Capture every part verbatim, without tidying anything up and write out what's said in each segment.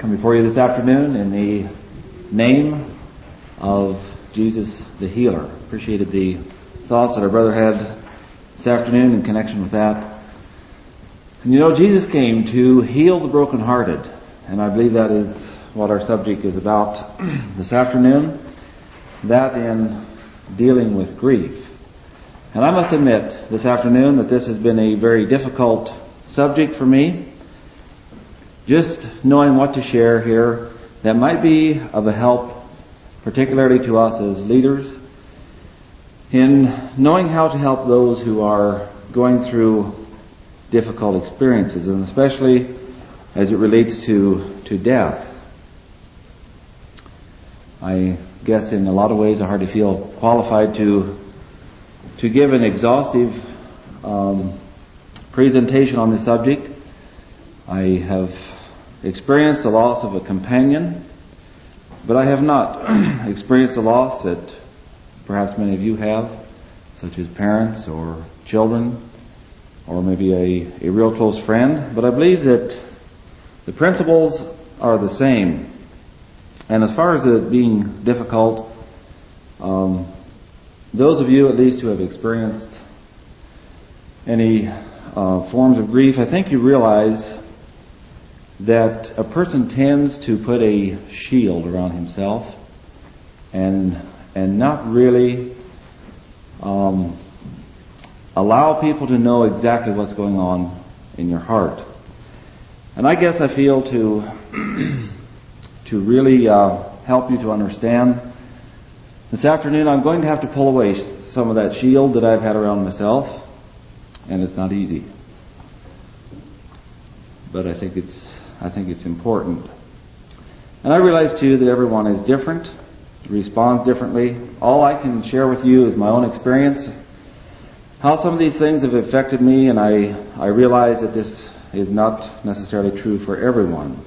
come before you this afternoon in the name of Jesus the Healer. Appreciated the thoughts that our brother had this afternoon in connection with that. And you know, Jesus came to heal the brokenhearted, and I believe that is what our subject is about this afternoon, that in dealing with grief. And I must admit this afternoon that this has been a very difficult subject for me. Just knowing what to share here that might be of a help, particularly to us as leaders, in knowing how to help those who are going through difficult experiences, and especially as it relates to, to death. I guess in a lot of ways I hardly feel qualified to to give an exhaustive um, presentation on this subject. I have experienced the loss of a companion, but I have not experienced the loss that perhaps many of you have, such as parents or children, or maybe a, a real close friend. But I believe that the principles are the same. And as far as it being difficult, um, those of you at least who have experienced any uh, forms of grief, I think you realize that a person tends to put a shield around himself and and not really um, allow people to know exactly what's going on in your heart. And I guess I feel to to really uh, help you to understand, this afternoon I'm going to have to pull away some of that shield that I've had around myself, and it's not easy. But I think it's I think it's important. And I realize too that everyone is different, responds differently. All I can share with you is my own experience, how some of these things have affected me, and I, I realize that this is not necessarily true for everyone.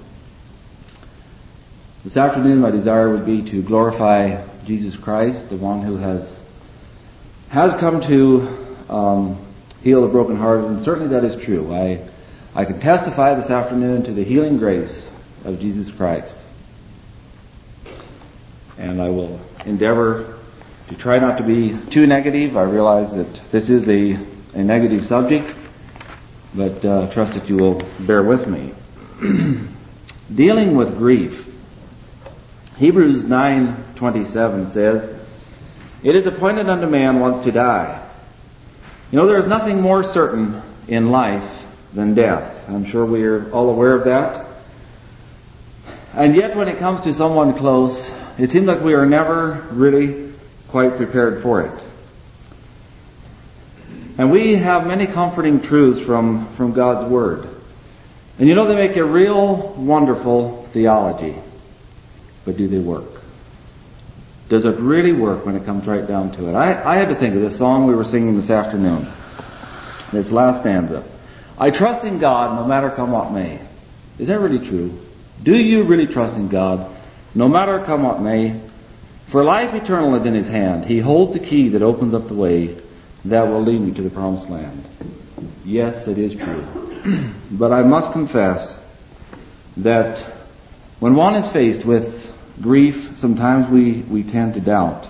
This afternoon my desire would be to glorify Jesus Christ, the one who has has come to um, heal the brokenhearted, and certainly that is true. I I can testify this afternoon to the healing grace of Jesus Christ. And I will endeavor to try not to be too negative. I realize that this is a, a negative subject, but uh, trust that you will bear with me. Dealing with grief. Hebrews nine twenty-seven says, "It is appointed unto man once to die." You know, there is nothing more certain in life than death. I'm sure we are all aware of that. And yet when it comes to someone close, it seems like we are never really quite prepared for it. And we have many comforting truths from, from God's Word. And you know, they make a real wonderful theology. But do they work? Does it really work when it comes right down to it? I, I had to think of this song we were singing this afternoon. This last stanza. "I trust in God no matter come what may." Is that really true? Do you really trust in God no matter come what may? "For life eternal is in His hand. He holds the key that opens up the way that will lead me to the promised land." Yes, it is true. But I must confess that when one is faced with grief, sometimes we, we tend to doubt.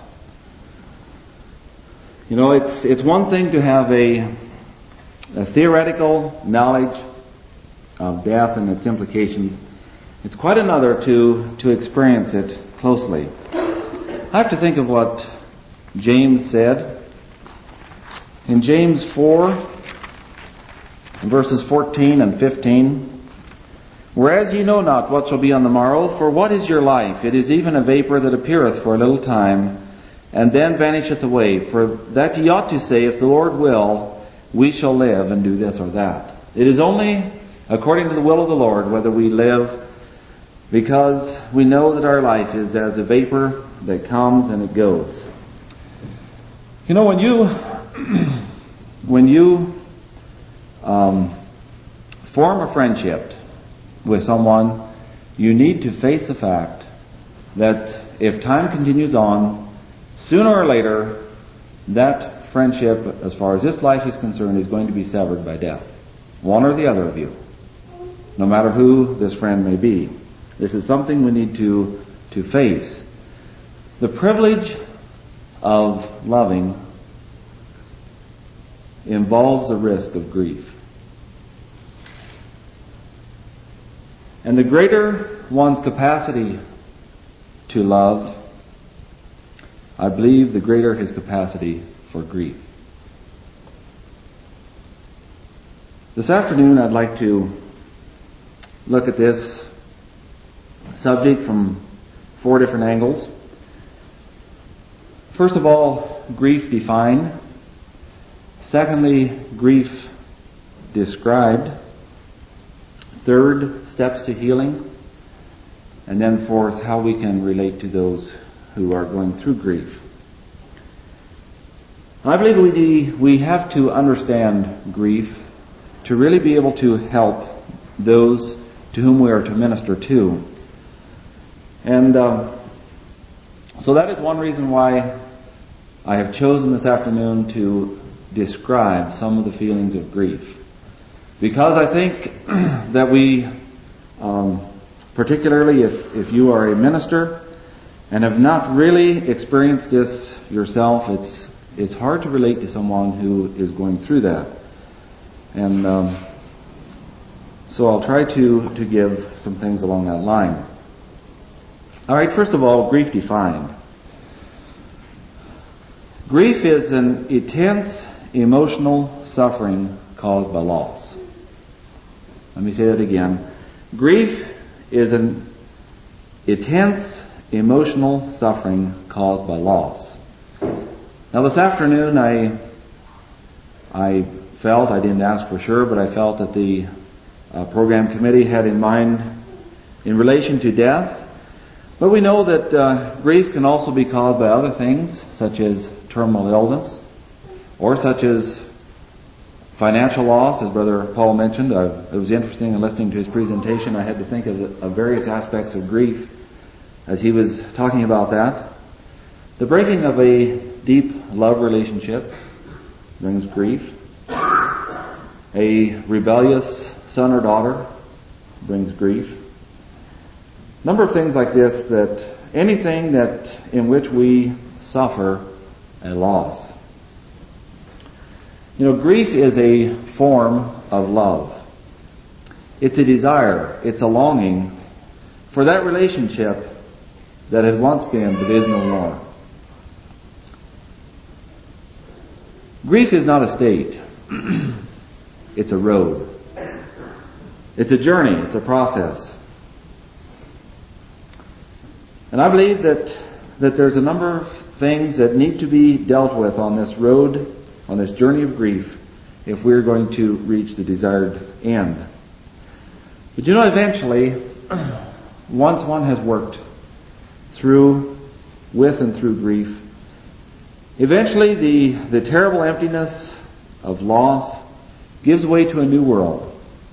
You know, it's it's one thing to have a A theoretical knowledge of death and its implications. It's quite another to, to experience it closely. I have to think of what James said. In James four, verses fourteen and fifteen, "Whereas ye know not what shall be on the morrow, for what is your life? It is even a vapor that appeareth for a little time, and then vanisheth away. For that ye ought to say, If the Lord will, we shall live and do this or that." It is only according to the will of the Lord whether we live, because we know that our life is as a vapor that comes and it goes. You know, when you when you um, form a friendship with someone, you need to face the fact that if time continues on, sooner or later, that friendship, as far as this life is concerned, is going to be severed by death. One or the other of you. No matter who this friend may be. This is something we need to, to face. The privilege of loving involves the risk of grief. And the greater one's capacity to love, I believe the greater his capacity for grief. This afternoon I'd like to look at this subject from four different angles. First of all, grief defined. Secondly, grief described. Third, steps to healing. And then fourth, how we can relate to those who are going through grief. I believe we we have to understand grief to really be able to help those to whom we are to minister to. And um, so that is one reason why I have chosen this afternoon to describe some of the feelings of grief. Because I think that we, um, particularly if, if you are a minister and have not really experienced this yourself, it's it's hard to relate to someone who is going through that. And um, so I'll try to, to give some things along that line. All right, first of all, grief defined. Grief is an intense emotional suffering caused by loss. Let me say that again. Grief is an intense emotional suffering caused by loss. Now this afternoon I I felt, I didn't ask for sure, but I felt that the uh, program committee had in mind in relation to death. But we know that uh, grief can also be caused by other things, such as terminal illness, or such as financial loss, as Brother Paul mentioned. I, it was interesting in listening to his presentation. I had to think of, of various aspects of grief as he was talking about that. The breaking of a deep love relationship brings grief. A rebellious son or daughter brings grief. A number of things like this, that anything that in which we suffer a loss. You know, grief is a form of love. It's a desire, it's a longing for that relationship that had once been but is no more. Grief is not a state. It's a road. It's a journey. It's a process. And I believe that, that there's a number of things that need to be dealt with on this road, on this journey of grief, if we're going to reach the desired end. But you know, eventually, once one has worked through, with and through grief, eventually the, the terrible emptiness of loss gives way to a new world.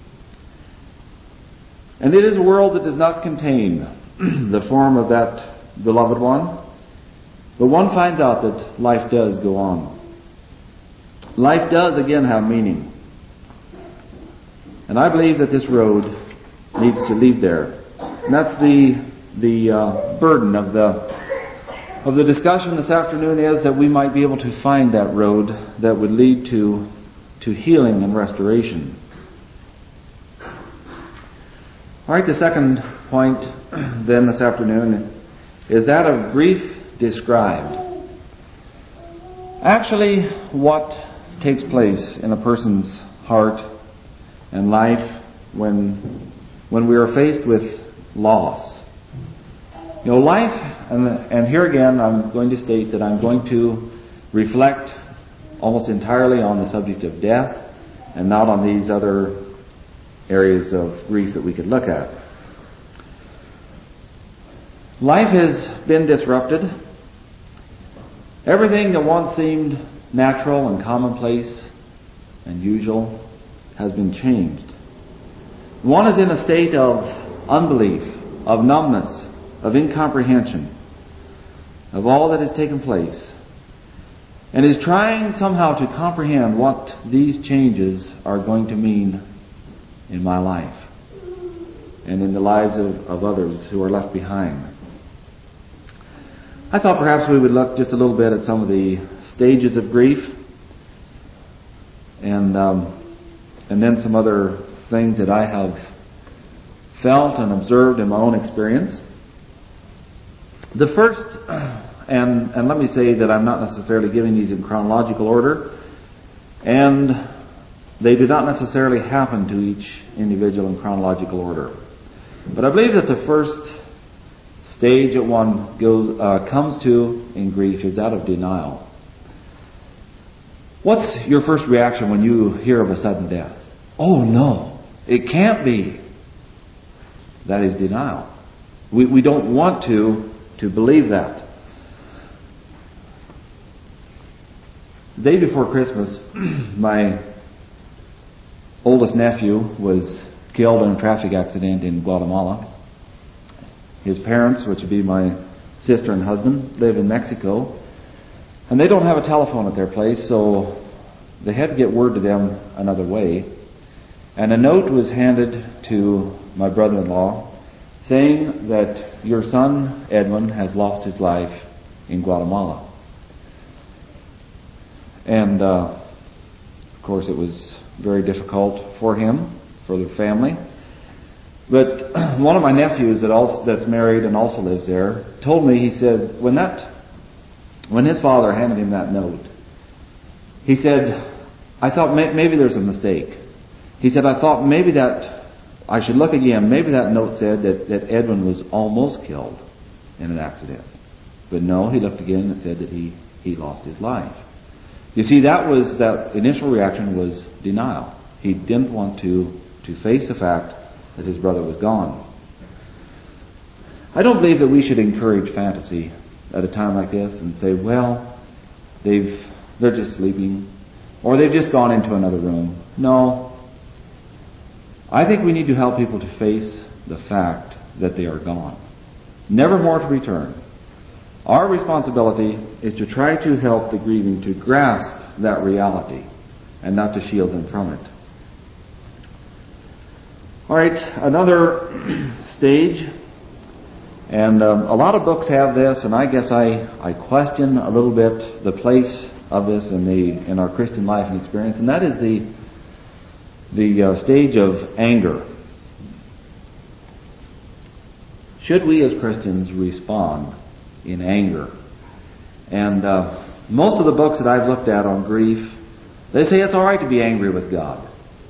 And it is a world that does not contain the form of that beloved one, but one finds out that life does go on. Life does again have meaning. And I believe that this road needs to lead there. And that's the the uh, burden of the of the discussion this afternoon, is that we might be able to find that road that would lead to to healing and restoration. All right, the second point then this afternoon is that of grief described. Actually, what takes place in a person's heart and life when when we are faced with loss. You know, life, and, and here again I'm going to state that I'm going to reflect almost entirely on the subject of death and not on these other areas of grief that we could look at. Life has been disrupted. Everything that once seemed natural and commonplace and usual has been changed. One is in a state of unbelief, of numbness, of incomprehension of all that has taken place, and is trying somehow to comprehend what these changes are going to mean in my life. and in the lives of, of others who are left behind. I thought perhaps we would look just a little bit at some of the stages of grief, and um, and then some other things that I have felt and observed in my own experience. The first, and and let me say that I'm not necessarily giving these in chronological order, and they do not necessarily happen to each individual in chronological order. But I believe that the first stage that one goes uh, comes to in grief is that of denial. What's your first reaction when you hear of a sudden death? Oh no, it can't be. That is denial. We we don't want to to believe that. The day before Christmas, my oldest nephew was killed in a traffic accident in Guatemala. His parents, which would be my sister and husband, live in Mexico, and they don't have a telephone at their place, so they had to get word to them another way. And a note was handed to my brother-in-law saying that your son Edwin has lost his life in Guatemala. And uh, of course it was very difficult for him, for the family. But one of my nephews that also, that's married and also lives there told me, he said, when that, when his father handed him that note, he said, I thought may, maybe there's a mistake. He said, I thought maybe that, I should look again, maybe that note said that, that Edwin was almost killed in an accident. But no, he looked again and it said that he, he lost his life. You see, that was, that initial reaction was denial. He didn't want to, to face the fact that his brother was gone. I don't believe that we should encourage fantasy at a time like this and say, well, they've, they're just sleeping, or they've just gone into another room. No. I think we need to help people to face the fact that they are gone, never more to return. Our responsibility is to try to help the grieving to grasp that reality and not to shield them from it. All right, another stage, and um, a lot of books have this, and I guess I, I question a little bit the place of this in the in our Christian life and experience, and that is the the uh, stage of anger. Should we as Christians respond in anger? And uh, most of the books that I've looked at on grief, they say it's all right to be angry with God.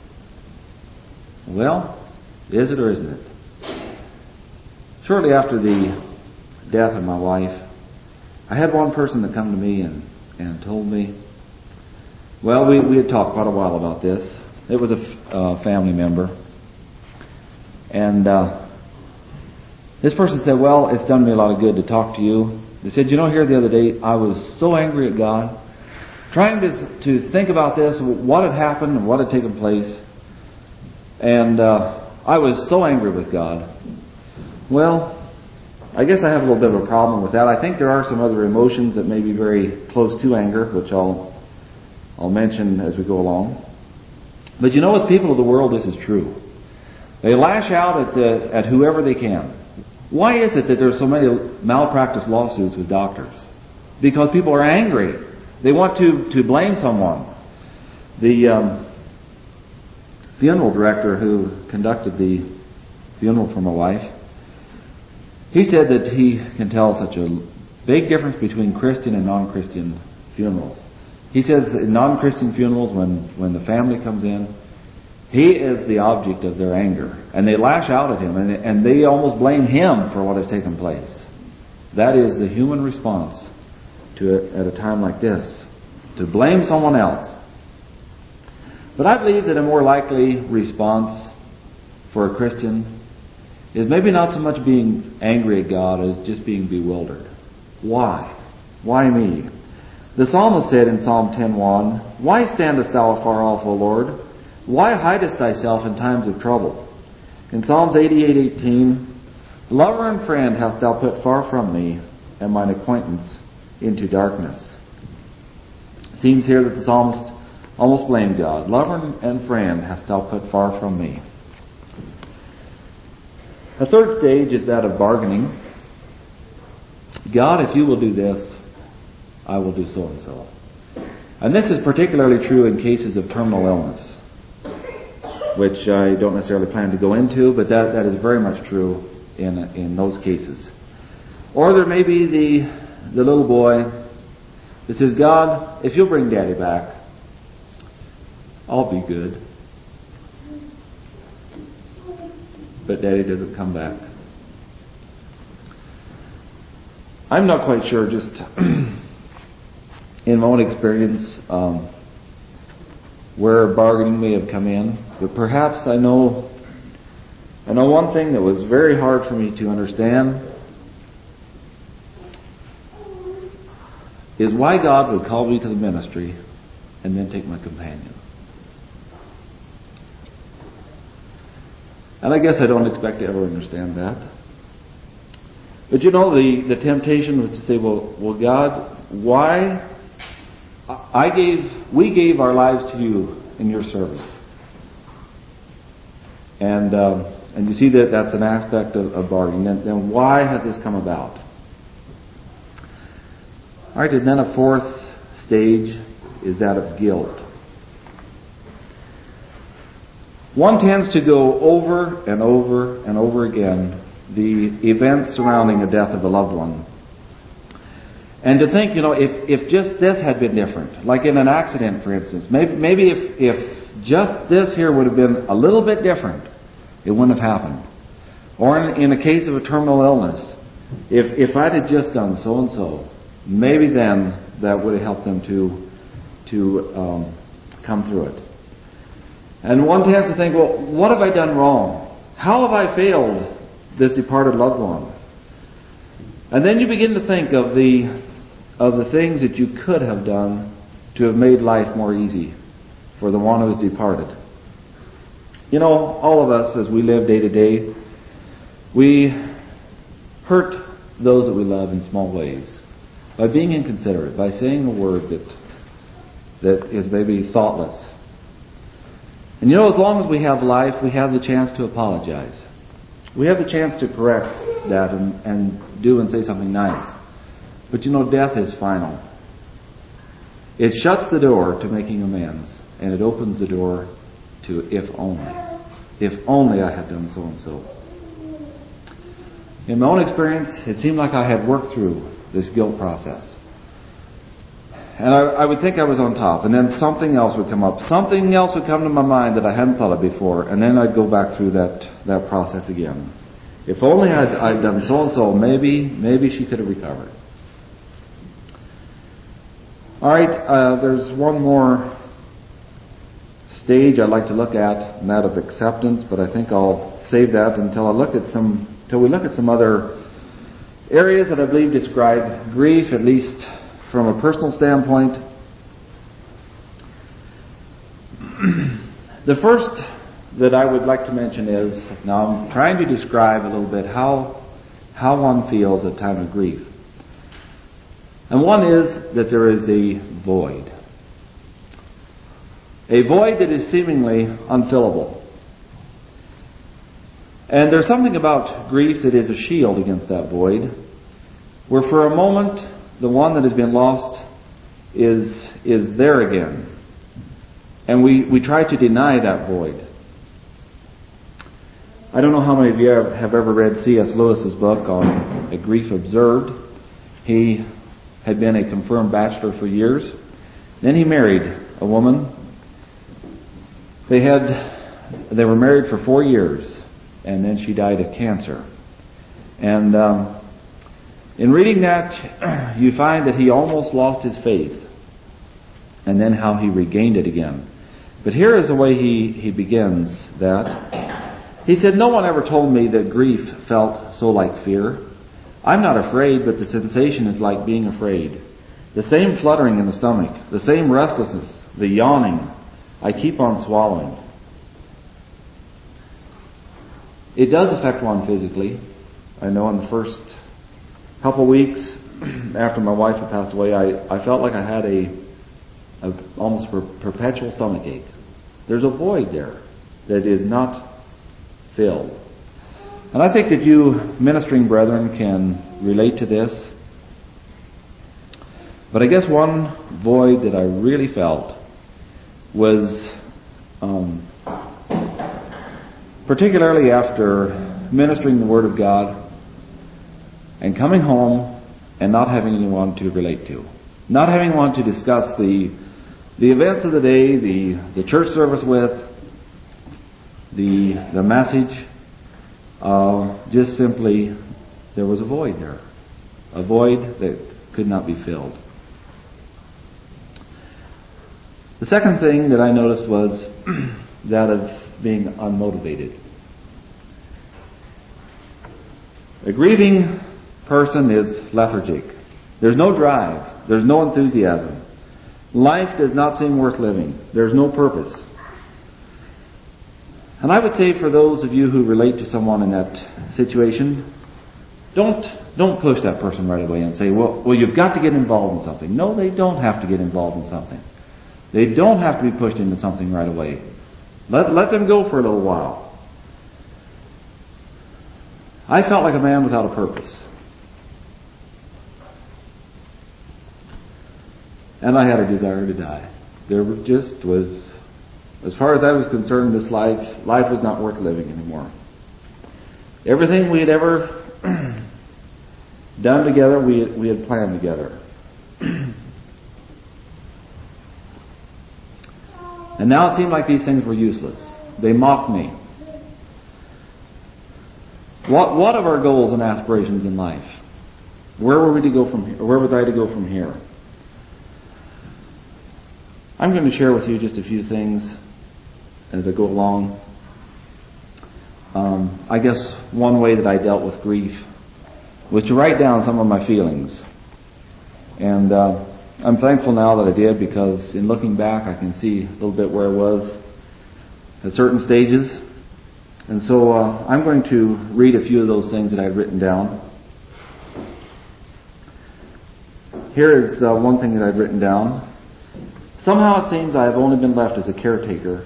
Well, is it or isn't it? Shortly after the death of my wife, I had one person that come to me and, and told me, well, we, we had talked quite a while about this. It was a uh, family member. And uh, this person said, well, it's done me a lot of good to talk to you. They said, you know, here the other day, I was so angry at God, trying to, to think about this, what had happened and what had taken place. And uh, I was so angry with God. Well, I guess I have a little bit of a problem with that. I think there are some other emotions that may be very close to anger, which I'll I'll mention as we go along. But you know, with people of the world, this is true. They lash out at the, at whoever they can. Why is it that there's so many malpractice lawsuits with doctors? Because people are angry. They want to, to blame someone. The um, funeral director who conducted the funeral for my wife, he said that he can tell such a big difference between Christian and non-Christian funerals. He says in non-Christian funerals, when, when the family comes in, he is the object of their anger. And they lash out at him, and, and they almost blame him for what has taken place. That is the human response to it at a time like this, to blame someone else. But I believe that a more likely response for a Christian is maybe not so much being angry at God as just being bewildered. Why? Why me? The psalmist said in Psalm ten one, why standest thou afar off, O Lord? Why hidest thyself in times of trouble? In Psalms eighty-eight eighteen, lover and friend hast thou put far from me, and mine acquaintance into darkness. It seems here that the psalmist almost blamed God. Lover and friend hast thou put far from me. A third stage is that of bargaining. God, if you will do this, I will do so and so. And this is particularly true in cases of terminal illness, which I don't necessarily plan to go into, but that, that is very much true in in those cases. Or there may be the the little boy that says, God, if you'll bring Daddy back, I'll be good. But Daddy doesn't come back. I'm not quite sure, just in my own experience, um, where bargaining may have come in. But perhaps I know, I know one thing that was very hard for me to understand is why God would call me to the ministry and then take my companion. And I guess I don't expect to ever understand that. But you know, the, the temptation was to say, well, well, God, why? I gave, we gave our lives to you in your service. And um, and you see that that's an aspect of, of bargaining. And then why has this come about? All right, and then a fourth stage is that of guilt. One tends to go over and over and over again the events surrounding the death of a loved one. And to think, you know, if, if just this had been different, like in an accident, for instance, maybe, maybe if, if just this here would have been a little bit different, it wouldn't have happened. Or in, in a case of a terminal illness, if, if I'd have just done so and so, maybe then that would have helped them to, to um, come through it. And one tends to think, well, what have I done wrong? How have I failed this departed loved one? And then you begin to think of the of the things that you could have done to have made life more easy for the one who is departed. You know, all of us, as we live day to day, we hurt those that we love in small ways by being inconsiderate, by saying a word that that is maybe thoughtless. And you know, as long as we have life, we have the chance to apologize. We have the chance to correct that and, and do and say something nice. But you know, death is final. It shuts the door to making amends, and it opens the door to if only. If only I had done so and so. In my own experience, it seemed like I had worked through this guilt process. And I, I would think I was on top, and then something else would come up. Something else would come to my mind that I hadn't thought of before, and then I'd go back through that, that process again. If only I'd, I'd done so and so, maybe, maybe she could have recovered. All right, uh, there's one more stage I'd like to look at, and that of acceptance, but I think I'll save that until I look at some, until we look at some other areas that I believe describe grief, at least from a personal standpoint. The first that I would like to mention is, now I'm trying to describe a little bit how how one feels at time of grief. And one is that there is a void. A void that is seemingly unfillable. And there's something about grief that is a shield against that void, where for a moment the one that has been lost is is there again. And we, we try to deny that void. I don't know how many of you have ever read C S Lewis's book on A Grief Observed. He had been a confirmed bachelor for years. Then he married a woman. They had they were married for four years, and then she died of cancer. And um, in reading that, you find that he almost lost his faith, and then how he regained it again. But here is the way he, he begins that. He said, "No one ever told me that grief felt so like fear. I'm not afraid, but the sensation is like being afraid. The same fluttering in the stomach, the same restlessness, the yawning. I keep on swallowing." It does affect one physically. I know in the first couple weeks after my wife had passed away, I, I felt like I had a, a almost per- perpetual stomach ache. There's a void there that is not filled. And I think that you ministering brethren can relate to this. But I guess one void that I really felt was um, particularly after ministering the Word of God and coming home and not having anyone to relate to. Not having anyone to discuss the the events of the day, the, the church service with, the the message. Uh, just simply, there was a void there. A void that could not be filled. The second thing that I noticed was that of being unmotivated. A grieving person is lethargic. There's no drive. There's no enthusiasm. Life does not seem worth living. There's no purpose. And I would say for those of you who relate to someone in that situation, don't don't push that person right away and say, well, well, you've got to get involved in something. No, they don't have to get involved in something. They don't have to be pushed into something right away. Let, let them go for a little while. I felt like a man without a purpose. And I had a desire to die. There just was, as far as I was concerned, this life, life was not worth living anymore. Everything we had ever done together, we had, we had planned together. And now it seemed like these things were useless. They mocked me. What what of our goals and aspirations in life? Where were we to go from here? Where was I to go from here? I'm going to share with you just a few things as I go along. Um, I guess one way that I dealt with grief was to write down some of my feelings. And uh, I'm thankful now that I did, because in looking back I can see a little bit where I was at certain stages. And so uh, I'm going to read a few of those things that I've written down. Here is uh, one thing that I've written down. Somehow it seems I have only been left as a caretaker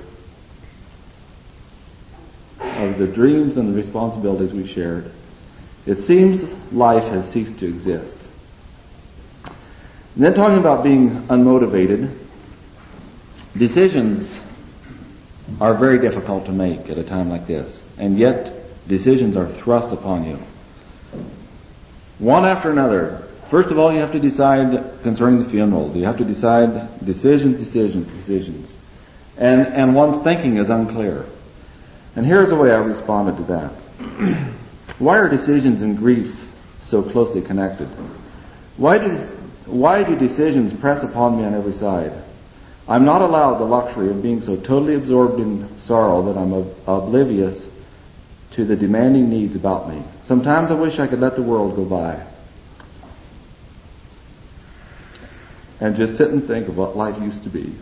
of the dreams and the responsibilities we shared. It seems life has ceased to exist. And then talking about being unmotivated, decisions are very difficult to make at a time like this. And yet, decisions are thrust upon you. One after another. First of all, you have to decide concerning the funeral. You have to decide decisions, decisions, decisions. And, and one's thinking is unclear. And here's the way I responded to that. Why are decisions and grief so closely connected? Why do, why do decisions press upon me on every side? I'm not allowed the luxury of being so totally absorbed in sorrow that I'm ob- oblivious to the demanding needs about me. Sometimes I wish I could let the world go by and just sit and think of what life used to be.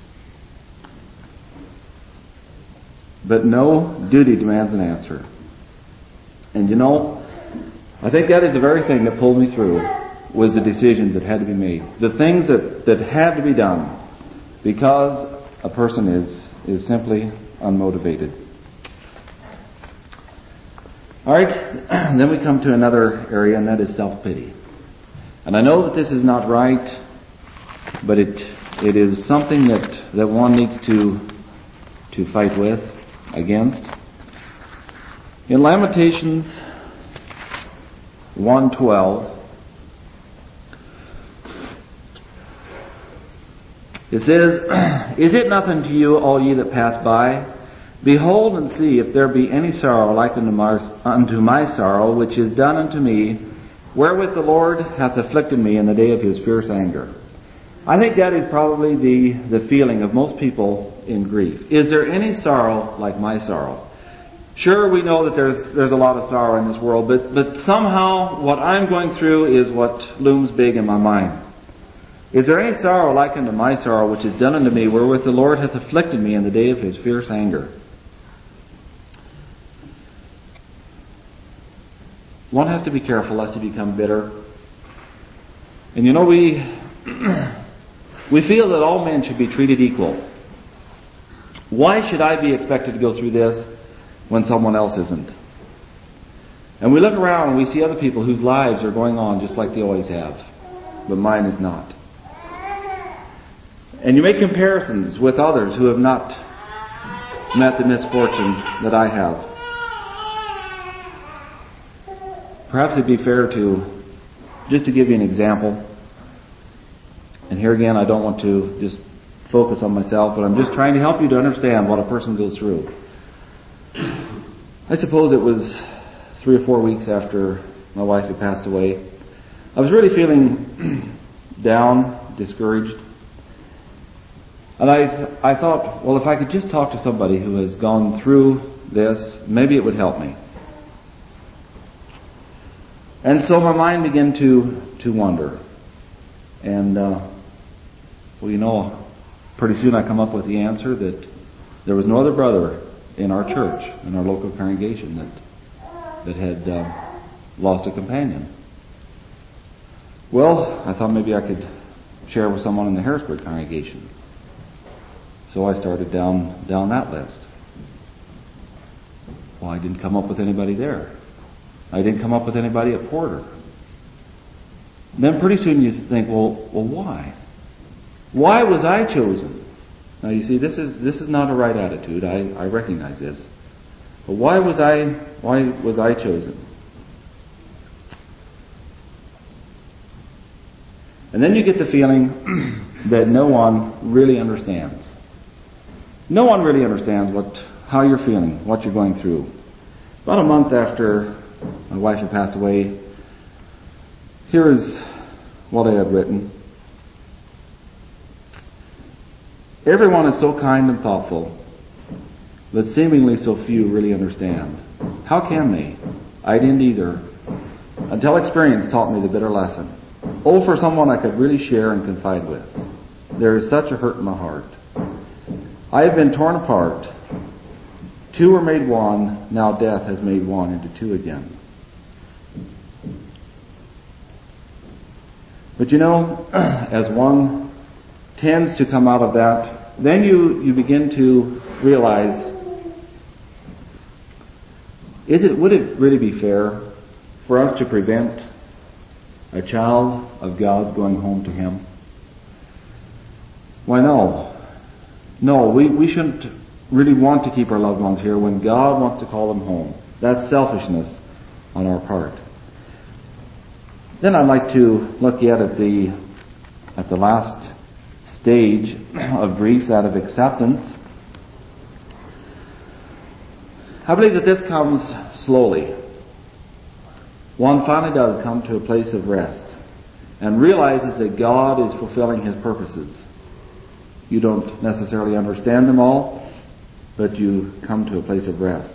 But no, duty demands an answer. And you know, I think that is the very thing that pulled me through, was the decisions that had to be made. The things that, that had to be done, because a person is, is simply unmotivated. Alright, then we come to another area, and that is self-pity. And I know that this is not right, but it it is something that, that one needs to to fight with, against. In Lamentations one twelve, it says, Is it nothing to you, all ye that pass by? Behold and see if there be any sorrow like unto my, unto my sorrow, which is done unto me, wherewith the Lord hath afflicted me in the day of his fierce anger. I think that is probably the, the feeling of most people in grief. Is there any sorrow like my sorrow? Sure, we know that there's there's a lot of sorrow in this world, but, but somehow what I'm going through is what looms big in my mind. Is there any sorrow like unto my sorrow, which is done unto me, wherewith the Lord hath afflicted me in the day of his fierce anger? One has to be careful lest he become bitter. And you know, we we feel that all men should be treated equal. Why should I be expected to go through this when someone else isn't? And we look around and we see other people whose lives are going on just like they always have. But mine is not. And you make comparisons with others who have not met the misfortune that I have. Perhaps it'd be fair to, just to give you an example, and here again I don't want to just focus on myself, but I'm just trying to help you to understand what a person goes through. I suppose it was three or four weeks after my wife had passed away. I was really feeling down, discouraged. And I I thought, well, if I could just talk to somebody who has gone through this, maybe it would help me. And so my mind began to, to wander. And, uh, well, you know, pretty soon I come up with the answer that there was no other brother in our church, in our local congregation, that, that had uh, lost a companion. Well, I thought maybe I could share with someone in the Harrisburg congregation. So I started down down that list. Well, I didn't come up with anybody there. I didn't come up with anybody at Porter. Then pretty soon you think, well, well, why? Why was I chosen? Now you see, this is this is not a right attitude. I, I recognize this. But why was I why was I chosen? And then you get the feeling that no one really understands. No one really understands what how you're feeling, what you're going through. About a month after my wife had passed away, here is what I had written. Everyone is so kind and thoughtful, but seemingly so few really understand. How can they? I didn't either, until experience taught me the bitter lesson. Oh, for someone I could really share and confide with. There is such a hurt in my heart. I have been torn apart. Two were made one, now death has made one into two again. But you know, as one tends to come out of that, then you, you begin to realize, is it would it really be fair for us to prevent a child of God's going home to Him? Why no. No, we, we shouldn't really want to keep our loved ones here when God wants to call them home. That's selfishness on our part. Then I'd like to look yet at the at the last stage of grief, that of acceptance. I believe that this comes slowly. One finally does come to a place of rest and realizes that God is fulfilling His purposes. You don't necessarily understand them all, but you come to a place of rest.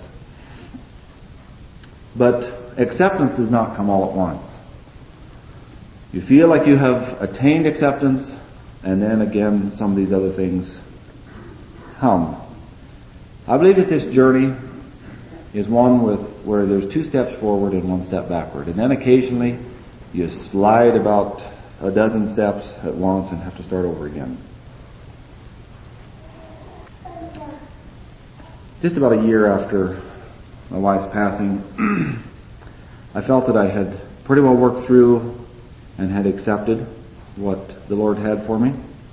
But acceptance does not come all at once. You feel like you have attained acceptance, and then again some of these other things come. I believe that this journey is one with where there's two steps forward and one step backward. And then occasionally you slide about a dozen steps at once and have to start over again. Just about a year after my wife's passing, I felt that I had pretty well worked through and had accepted what the Lord had for me.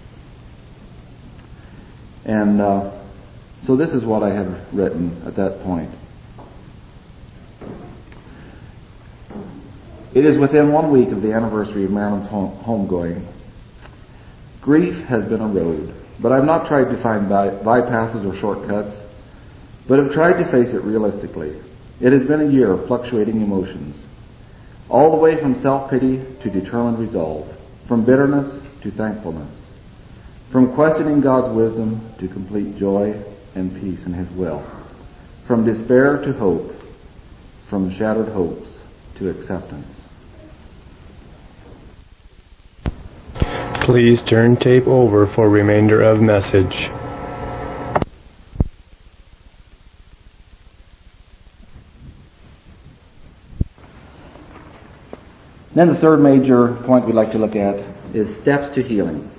And uh, so this is what I had written at that point. It is within one week of the anniversary of Marilyn's home, homegoing. Grief has been a road, but I've not tried to find by, bypasses or shortcuts, but have tried to face it realistically. It has been a year of fluctuating emotions, all the way from self-pity to determined resolve, from bitterness to thankfulness, from questioning God's wisdom to complete joy and peace in His will, from despair to hope, from shattered hopes to acceptance. Please turn tape over for remainder of message. Then the third major point we'd like to look at is steps to healing.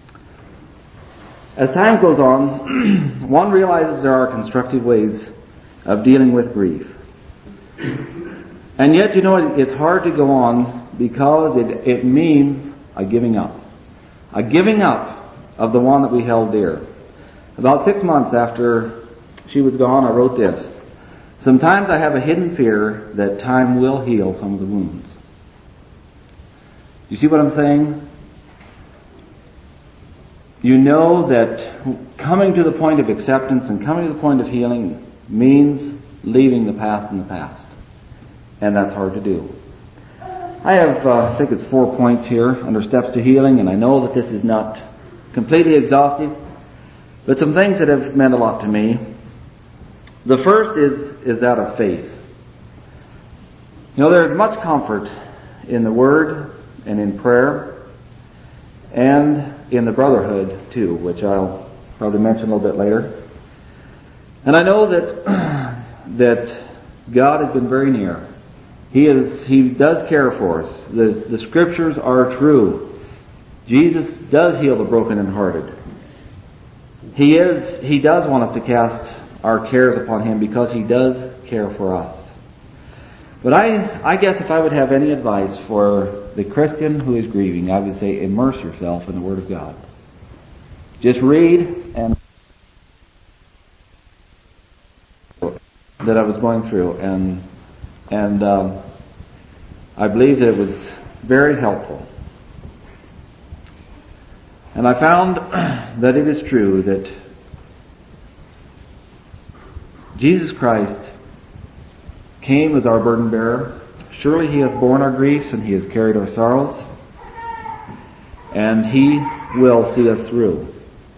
As time goes on, one realizes there are constructive ways of dealing with grief. And yet, you know, it's hard to go on because it, it means a giving up. A giving up of the one that we held dear. About six months after she was gone, I wrote this. Sometimes I have a hidden fear that time will heal some of the wounds. You see what I'm saying? You know that coming to the point of acceptance and coming to the point of healing means leaving the past in the past. And that's hard to do. I have, uh, I think it's four points here under steps to healing, and I know that this is not completely exhaustive, but some things that have meant a lot to me. The first is, is that of faith. You know, there's much comfort in the Word and in prayer and in the brotherhood too, which I'll probably mention a little bit later. And I know that that God has been very near. He is He does care for us. The the Scriptures are true. Jesus does heal the broken and hearted. He is He does want us to cast our cares upon Him because He does care for us. But I I guess if I would have any advice for the Christian who is grieving, I would say immerse yourself in the Word of God. Just read and that I was going through, and and um, I believe that it was very helpful. And I found that it is true that Jesus Christ came as our burden bearer. Surely He hath borne our griefs and He has carried our sorrows, and He will see us through.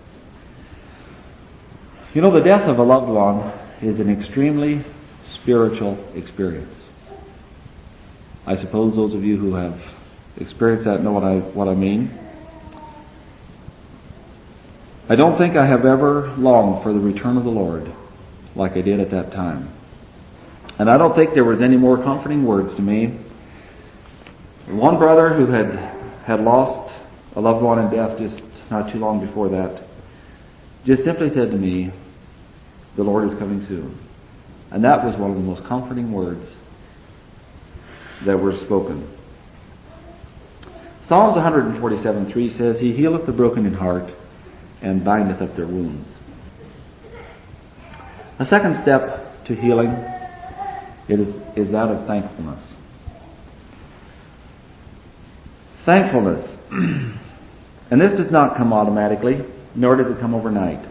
You know, the death of a loved one is an extremely spiritual experience. I suppose those of you who have experienced that know what I what I mean. I don't think I have ever longed for the return of the Lord like I did at that time. And I don't think there was any more comforting words to me. One brother who had had lost a loved one in death just not too long before that just simply said to me, "The Lord is coming soon." And that was one of the most comforting words that were spoken. Psalms one forty-seven three says, "He healeth the broken in heart, and bindeth up their wounds." A second step to healing is, is that of thankfulness. Thankfulness. And this does not come automatically, nor does it come overnight.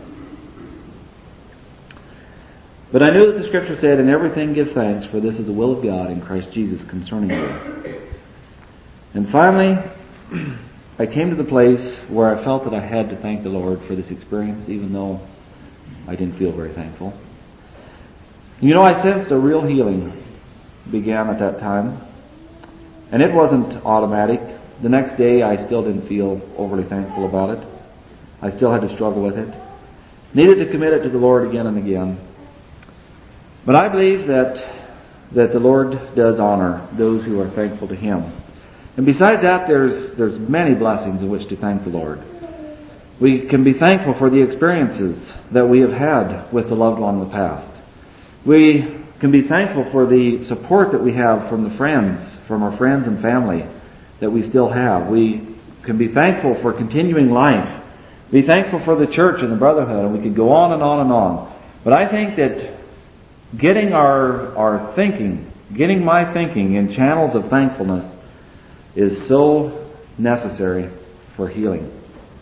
But I knew that the Scripture said, "In everything give thanks, for this is the will of God in Christ Jesus concerning you." And finally, I came to the place where I felt that I had to thank the Lord for this experience, even though I didn't feel very thankful. You know, I sensed a real healing began at that time. And it wasn't automatic. The next day I still didn't feel overly thankful about it. I still had to struggle with it. Needed to commit it to the Lord again and again. But I believe that that the Lord does honor those who are thankful to Him. And besides that, there's there's many blessings in which to thank the Lord. We can be thankful for the experiences that we have had with the loved one in the past. We can be thankful for the support that we have from the friends, from our friends and family that we still have. We can be thankful for continuing life. Be thankful for the church and the brotherhood, and we could go on and on and on. But I think that getting our our thinking, getting my thinking in channels of thankfulness is so necessary for healing.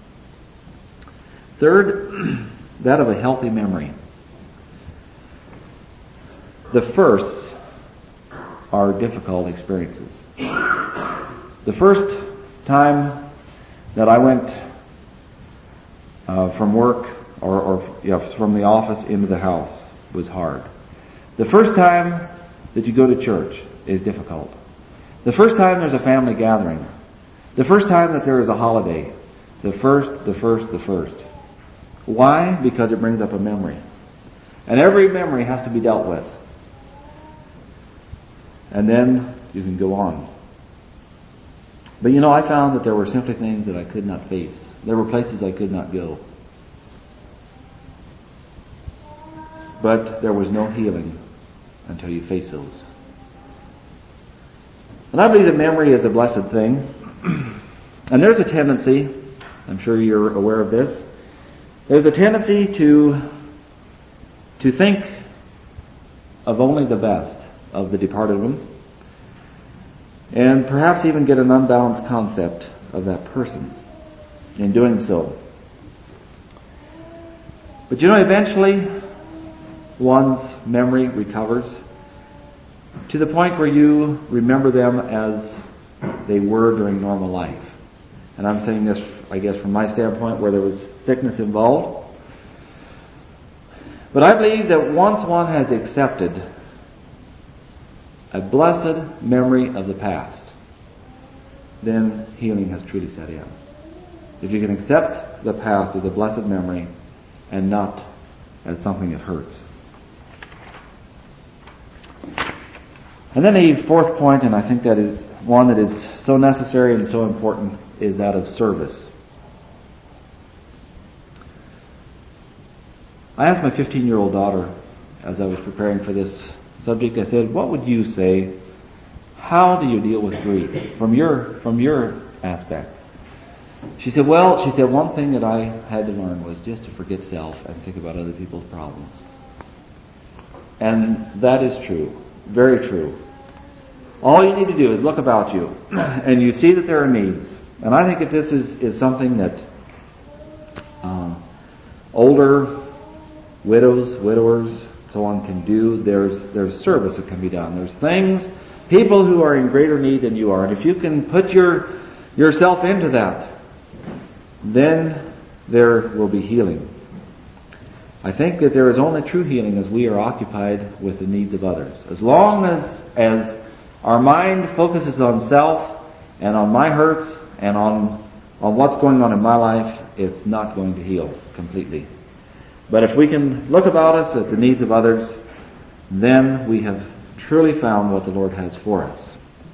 Third, that of a healthy memory. The firsts are difficult experiences. The first time that I went uh, from work or, or yeah, from the office into the house was hard. The first time that you go to church is difficult. The first time there's a family gathering. The first time that there is a holiday. The first, the first, the first. Why? Because it brings up a memory. And every memory has to be dealt with. And then you can go on. But you know, I found that there were simply things that I could not face. There were places I could not go. But there was no healing until you face those. And I believe that memory is a blessed thing. And there's a tendency, I'm sure you're aware of this, there's a tendency to, to think of only the best of the departed one, and perhaps even get an unbalanced concept of that person in doing so. But you know, eventually one's memory recovers to the point where you remember them as they were during normal life. And I'm saying this, I guess, from my standpoint, where there was sickness involved. But I believe that once one has accepted a blessed memory of the past, then healing has truly set in. If you can accept the past as a blessed memory and not as something that hurts. And then the fourth point, and I think that is one that is so necessary and so important, is that of service. I asked my fifteen-year-old daughter, as I was preparing for this subject, I said, what would you say, how do you deal with grief from your from your aspect? She said, well, she said, one thing that I had to learn was just to forget self and think about other people's problems. And that is true. Very true. All you need to do is look about you and you see that there are needs. And I think that this is, is something that um, older widows, widowers, so on can do. There's there's service that can be done. There's things, people who are in greater need than you are. And if you can put your yourself into that, then there will be healing. I think that there is only true healing as we are occupied with the needs of others. As long as as our mind focuses on self and on my hurts and on on what's going on in my life, it's not going to heal completely. But if we can look about us at the needs of others, then we have truly found what the Lord has for us.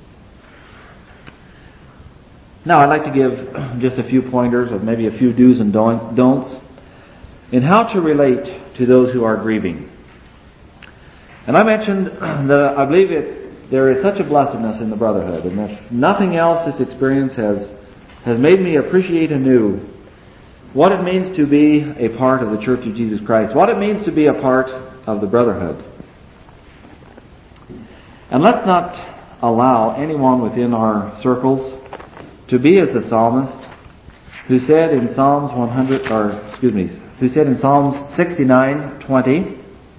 Now I'd like to give just a few pointers of maybe a few do's and don'ts in how to relate to those who are grieving. And I mentioned that I believe it, there is such a blessedness in the brotherhood, and if nothing else, this experience has has made me appreciate anew what it means to be a part of the Church of Jesus Christ, what it means to be a part of the brotherhood. And let's not allow anyone within our circles to be as the psalmist who said in Psalms one hundred, or excuse me, who said in Psalms sixty-nine twenty,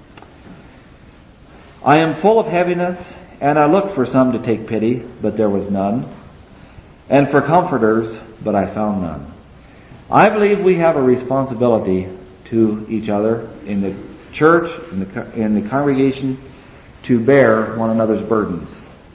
I am full of heaviness, and I looked for some to take pity, but there was none, and for comforters, but I found none. I believe we have a responsibility to each other in the church, in the, in the congregation, to bear one another's burdens.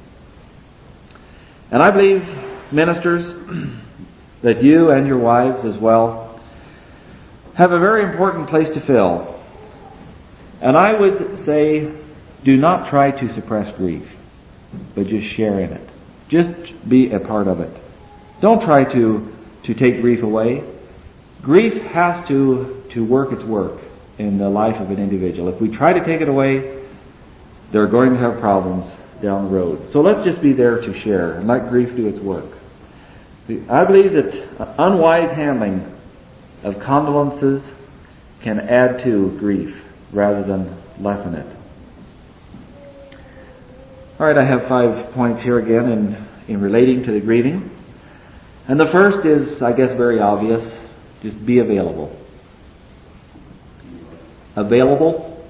And I believe, ministers, that you and your wives as well have a very important place to fill. And I would say, do not try to suppress grief, but just share in it. Just be a part of it. Don't try to, to take grief away. Grief has to, to work its work in the life of an individual. If we try to take it away, they're going to have problems down the road. So let's just be there to share and let grief do its work. I believe that unwise handling of condolences can add to grief rather than lessen it. All right, I have five points here again in, in relating to the grieving. And the first is, I guess, very obvious. Just be available. Available.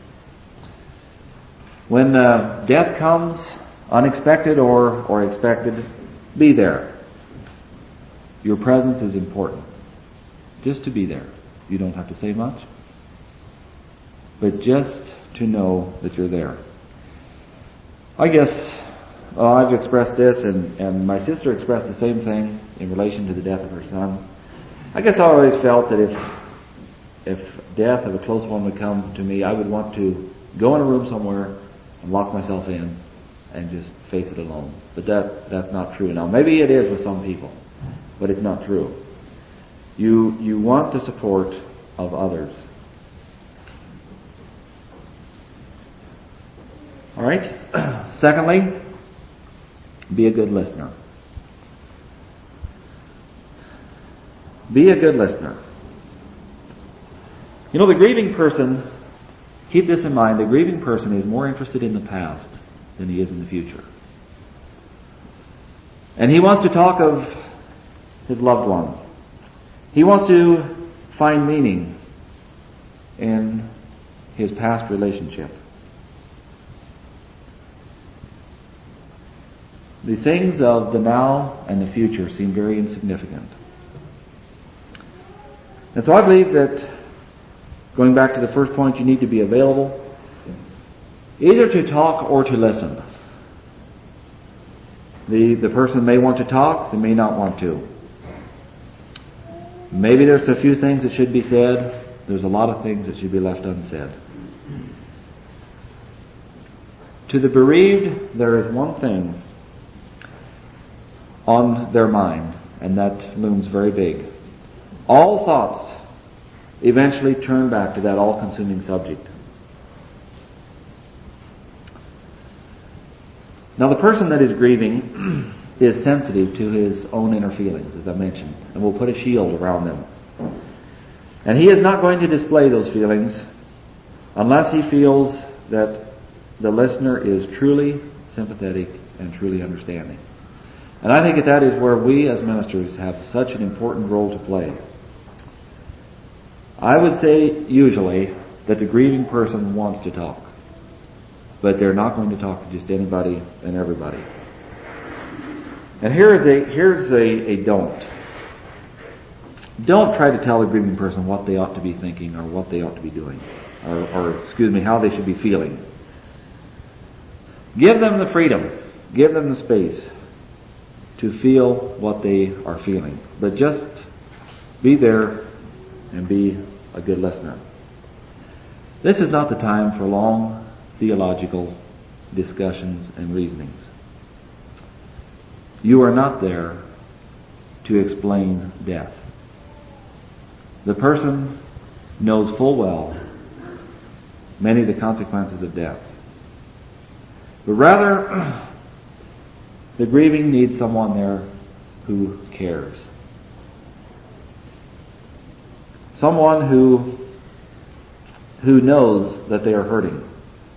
When uh, death comes, unexpected or, or expected, be there. Your presence is important. Just to be there. You don't have to say much. But just to know that you're there. I guess well, I've expressed this, and, and my sister expressed the same thing in relation to the death of her son. I guess I always felt that if if death of a close one would come to me, I would want to go in a room somewhere and lock myself in and just face it alone. But that that's not true. Now, maybe it is with some people, but it's not true. You you want the support of others. All right. Secondly, be a good listener. Be a good listener. You know, the grieving person, keep this in mind, the grieving person is more interested in the past than he is in the future. And he wants to talk of his loved one. He wants to find meaning in his past relationship. The things of the now and the future seem very insignificant. And so I believe that, going back to the first point, you need to be available, either to talk or to listen. The, the person may want to talk, they may not want to. Maybe there's a few things that should be said, there's a lot of things that should be left unsaid. To the bereaved, there is one thing on their mind, and that looms very big. All thoughts eventually turn back to that all-consuming subject. Now, the person that is grieving is sensitive to his own inner feelings, as I mentioned, and will put a shield around them. And he is not going to display those feelings unless he feels that the listener is truly sympathetic and truly understanding. And I think that that is where we as ministers have such an important role to play. I would say usually that the grieving person wants to talk, but they're not going to talk to just anybody and everybody. And here is a, here's a, a don't. Don't try to tell a grieving person what they ought to be thinking or what they ought to be doing, or, or excuse me, how they should be feeling. Give them the freedom, give them the space to feel what they are feeling, but just be there and be a good listener. This is not the time for long theological discussions and reasonings. You are not there to explain death. The person knows full well many of the consequences of death. But rather, the grieving needs someone there who cares. Someone who who knows that they are hurting.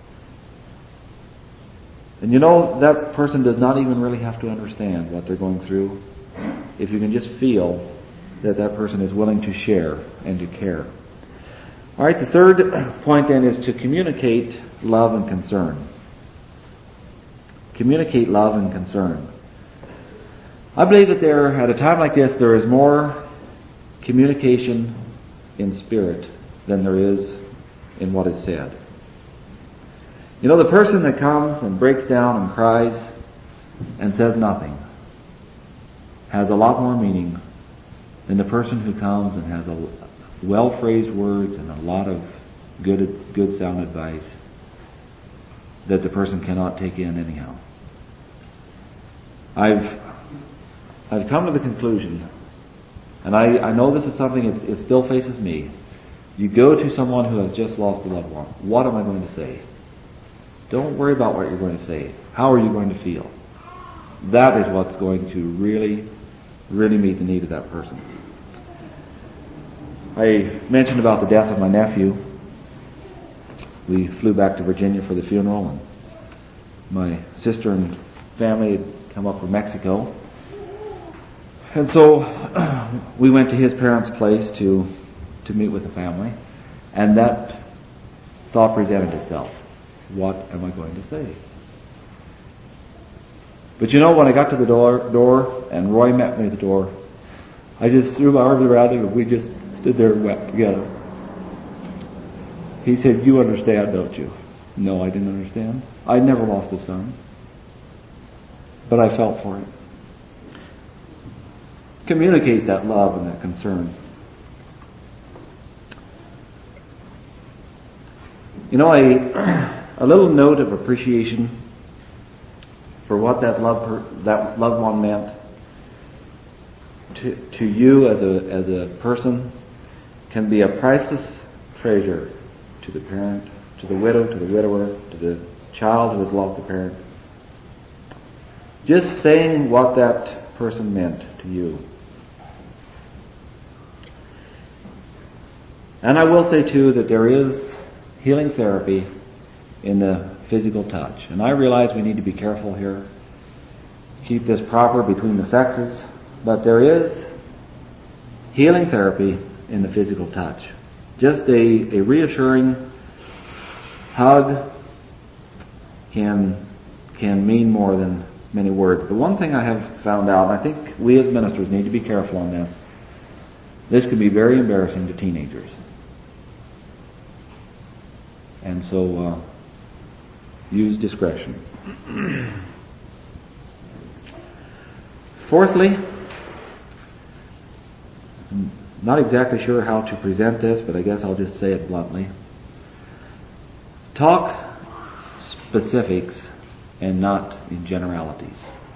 And you know, that person does not even really have to understand what they're going through if you can just feel that that person is willing to share and to care. All right, the third point then is to communicate love and concern. Communicate love and concern. I believe that there, at a time like this, there is more communication in spirit than there is in what is said. You know, the person that comes and breaks down and cries and says nothing has a lot more meaning than the person who comes and has a well-phrased words and a lot of good, good sound advice that the person cannot take in anyhow. I've I've come to the conclusion, and I, I know this is something, it, it still faces me. You go to someone who has just lost a loved one. What am I going to say? Don't worry about what you're going to say. How are you going to feel? That is what's going to really, really meet the need of that person. I mentioned about the death of my nephew. We flew back to Virginia for the funeral, and my sister and family had come up from Mexico. And so we went to his parents' place to to meet with the family, and that thought presented itself. What am I going to say? But you know, when I got to the door, door and Roy met me at the door, I just threw my arms around him and we just stood there and wept together. He said, "You understand, don't you?" No, I didn't understand. I never lost a son. But I felt for him. Communicate that love and that concern. You know, a, a little note of appreciation for what that love that loved one meant to, to you as a as a person can be a priceless treasure to the parent, to the widow, to the widower, to the child who has lost a parent. Just saying what that person meant to you. And I will say too that there is healing therapy in the physical touch. And I realize we need to be careful here. Keep this proper between the sexes. But there is healing therapy in the physical touch. Just a, a reassuring hug can, can mean more than many words. The one thing I have found out, and I think we as ministers need to be careful on this, this can be very embarrassing to teenagers. And so, uh, use discretion. Fourthly, I'm not exactly sure how to present this, but I guess I'll just say it bluntly. Talk specifics and not in generalities.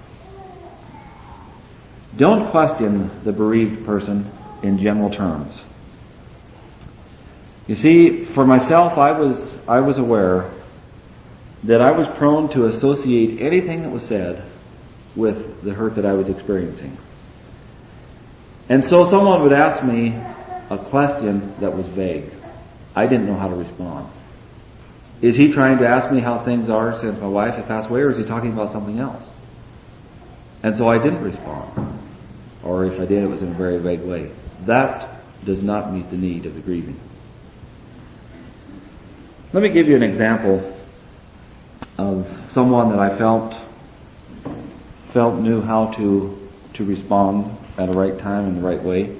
Don't question the bereaved person in general terms. You see, for myself, I was I was aware that I was prone to associate anything that was said with the hurt that I was experiencing. And so someone would ask me a question that was vague. I didn't know how to respond. Is he trying to ask me how things are since my wife had passed away, or is he talking about something else? And so I didn't respond. Or if I did, it was in a very vague way. That does not meet the need of the grieving. Let me give you an example of someone that I felt felt knew how to to respond at the right time in the right way.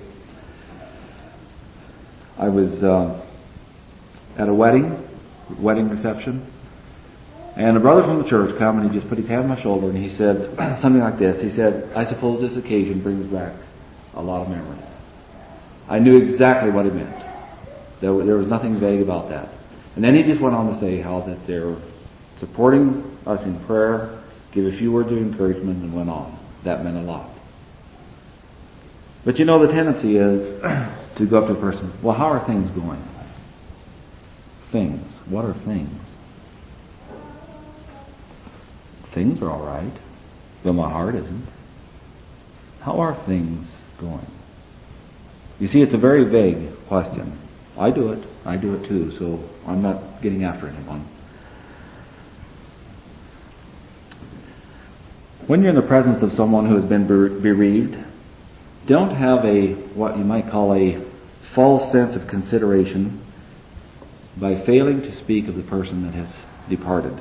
I was uh, at a wedding, wedding reception, and a brother from the church came and he just put his hand on my shoulder and he said something like this. He said, "I suppose this occasion brings back a lot of memories." I knew exactly what he meant. There, there was nothing vague about that. And then he just went on to say how that they're supporting us in prayer, give a few words of encouragement, and went on. That meant a lot. But you know, the tendency is to go up to a person, "Well, how are things going?" Things. What are things? Things are all right, but my heart isn't. How are things going? You see, it's a very vague question. I do it. I do it too, so I'm not getting after anyone. When you're in the presence of someone who has been bereaved, don't have a, what you might call a false sense of consideration by failing to speak of the person that has departed.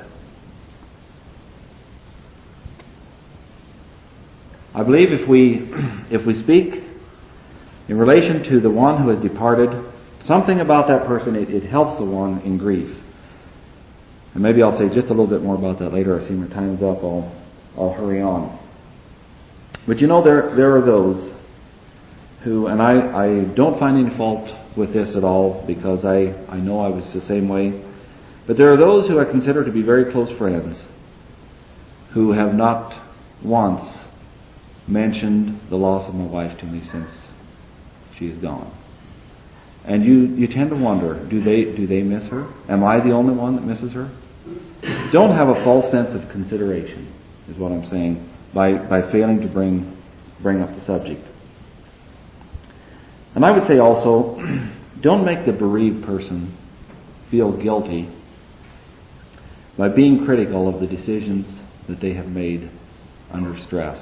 I believe if we, if we speak in relation to the one who has departed, something about that person, it, it helps the one in grief. And maybe I'll say just a little bit more about that later. I see my time's up. I'll, I'll hurry on. But you know, there there are those who, and I, I don't find any fault with this at all because I, I know I was the same way. But there are those who I consider to be very close friends who have not once mentioned the loss of my wife to me since she is gone. And you, you tend to wonder, do they do they miss her? Am I the only one that misses her? Don't have a false sense of consideration, is what I'm saying, by, by failing to bring bring up the subject. And I would say also, don't make the bereaved person feel guilty by being critical of the decisions that they have made under stress,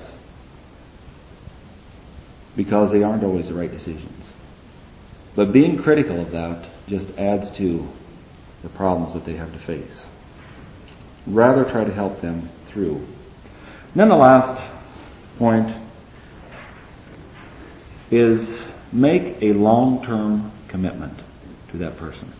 because they aren't always the right decisions. But being critical of that just adds to the problems that they have to face. Rather try to help them through. And then the last point is make a long-term commitment to that person.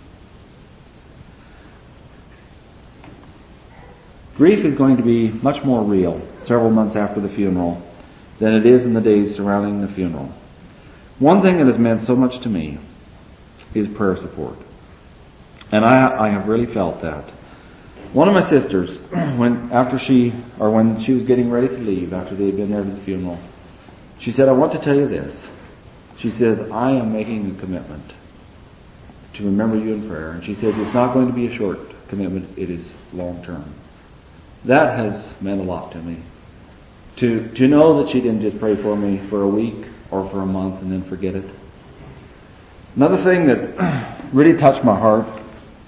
Grief is going to be much more real several months after the funeral than it is in the days surrounding the funeral. One thing that has meant so much to me is prayer support. And I, I have really felt that. One of my sisters, when after she or when she was getting ready to leave after they had been there at the funeral, she said, "I want to tell you this." She said, "I am making a commitment to remember you in prayer." And she said, "It's not going to be a short commitment. It is long term. That has meant a lot to me. To to know that she didn't just pray for me for a week or for a month and then forget it. Another thing that really touched my heart,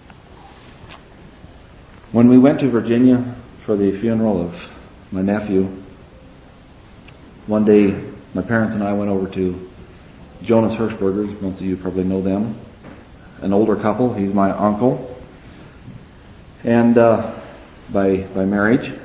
when we went to Virginia for the funeral of my nephew, one day my parents and I went over to Jonas Hirschberger's. Most of you probably know them. An older couple. He's my uncle. And uh, by by marriage.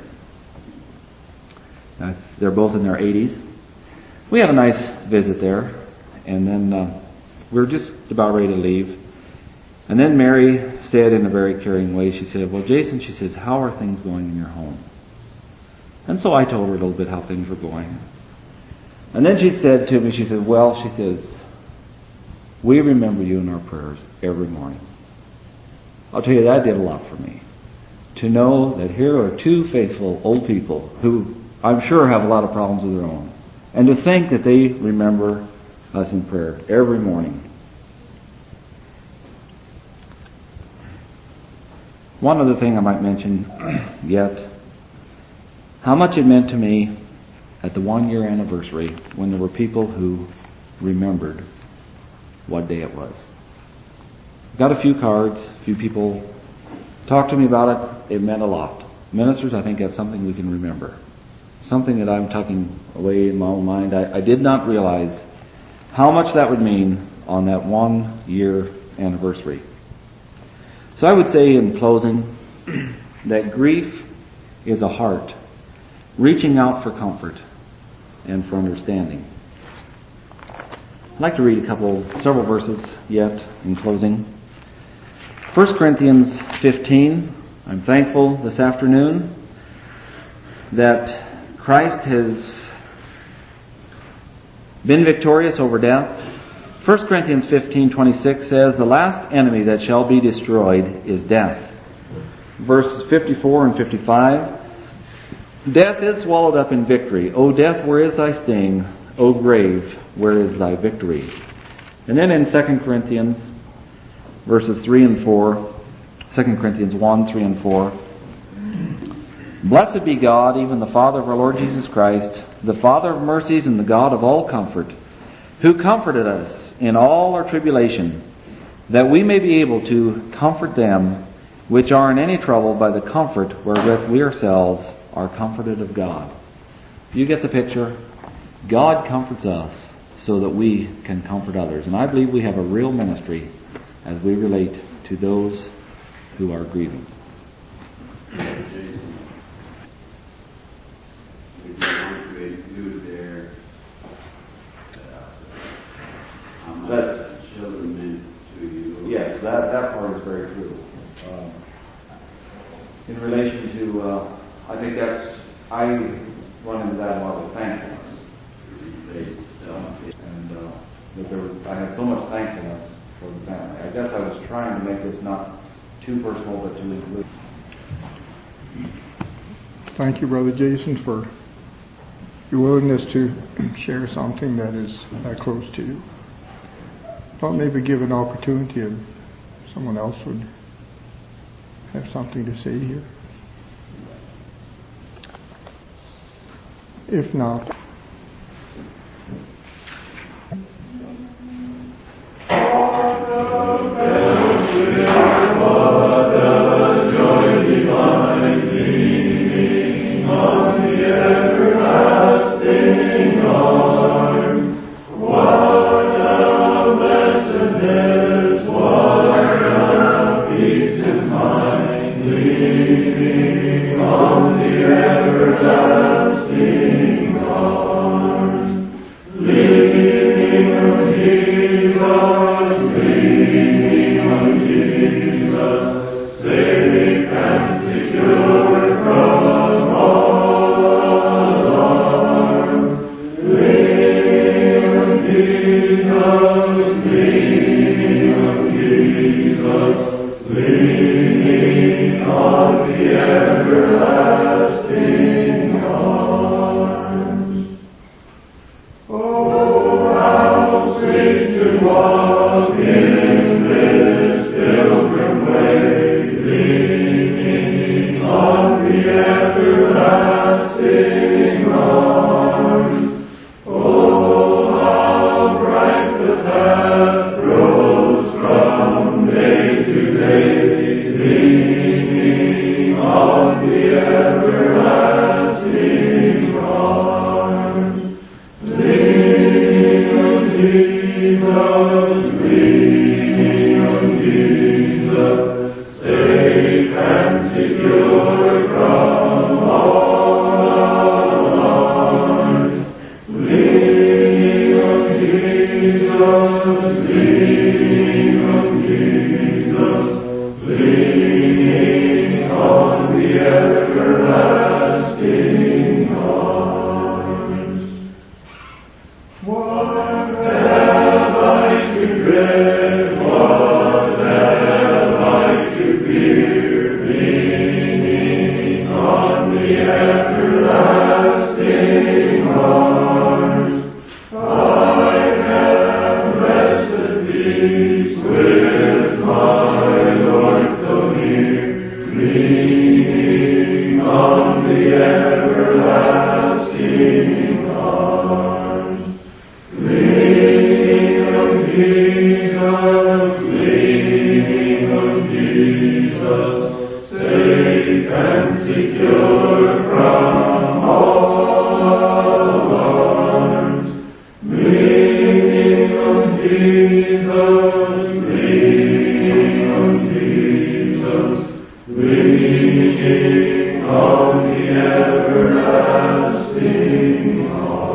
Uh, they're both in their eighties. We had a nice visit there. And then uh, we were just about ready to leave. And then Mary said in a very caring way, she said, well, Jason, she says, how are things going in your home? And so I told her a little bit how things were going. And then she said to me, she said, well, she says, we remember you in our prayers every morning. I'll tell you, that did a lot for me. To know that here are two faithful old people who I'm sure have a lot of problems of their own. And to think that they remember us in prayer every morning. One other thing I might mention yet, how much it meant to me at the one year anniversary when there were people who remembered what day it was. Got a few cards, a few people talked to me about it. It meant a lot. Ministers, I think that's something we can remember. Something that I'm tucking away in my own mind. I, I did not realize how much that would mean on that one year anniversary. So I would say in closing that grief is a heart reaching out for comfort and for understanding. I'd like to read a couple, several verses yet in closing. First Corinthians fifteen. I'm thankful this afternoon that Christ has been victorious over death. First Corinthians fifteen twenty-six says, the last enemy that shall be destroyed is death. Verses fifty-four and fifty-five. Death is swallowed up in victory. O death, where is thy sting? O grave, where is thy victory? And then in Second Corinthians, verses three and four, Second Corinthians one, three and four. Blessed be God, even the Father of our Lord Jesus Christ, the Father of mercies and the God of all comfort, who comforted us in all our tribulation, that we may be able to comfort them which are in any trouble by the comfort wherewith we ourselves are comforted of God. You get the picture? God comforts us so that we can comfort others. And I believe we have a real ministry as we relate to those who are grieving. That children meant to you. Yes, that, that part is very true. Um, in relation to, uh, I think that's, I run into that a lot with thankfulness. Uh, and uh, that there was, I have so much thankfulness for the family. I guess I was trying to make this not too personal, but to include. Thank you, Brother Jason, for your willingness to share something that is that close to you. Thought maybe give an opportunity if someone else would have something to say here. If not, King of the everlasting arms.